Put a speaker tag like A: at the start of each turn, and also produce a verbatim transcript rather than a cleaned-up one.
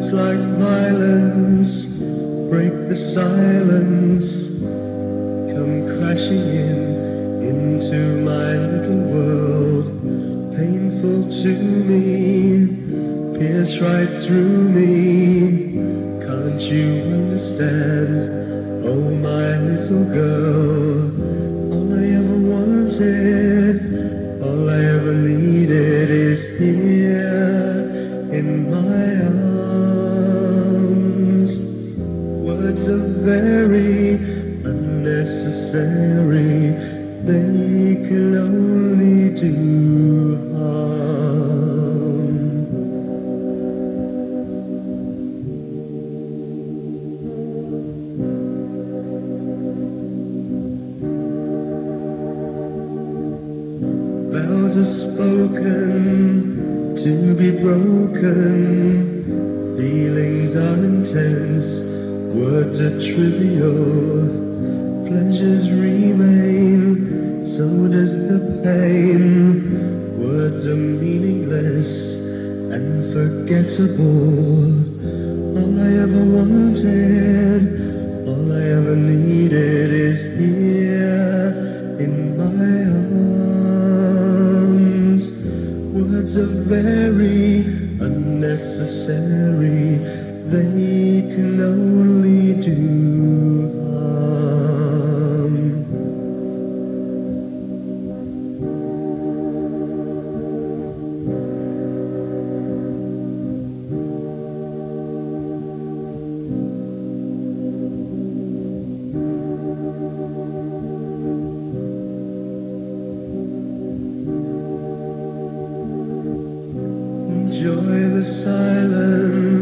A: Words like violence break the silence, come crashing in into my little world. Painful to me, pierce right through me. Can't you understand? Oh, my little girl. All I ever wanted, all I ever needed is here in my arms. Words are very unnecessary, they can only do harm. Vows are spoken to be broken, feelings are intense, words are trivial, pleasures remain, so does the pain. Words are meaningless and forgettable. All I ever wanted, all I ever needed is here in my arms. Words are very unnecessary, they can only do harm. Enjoy the silence.